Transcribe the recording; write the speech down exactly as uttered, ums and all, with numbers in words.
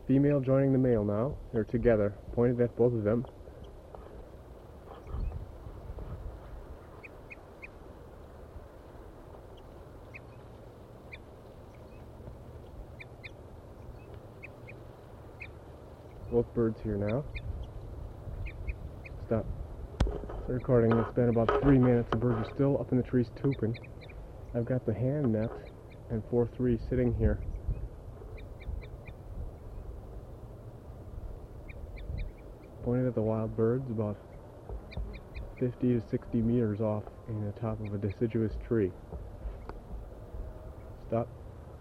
Female joining the male now. They're together. Pointed at both of them. Both birds here now. Stop the recording. It's been about three minutes. The birds are still up in the trees tooping. I've got the hand net and four three sitting here. Pointed at the wild birds about fifty to sixty meters off in the top of a deciduous tree.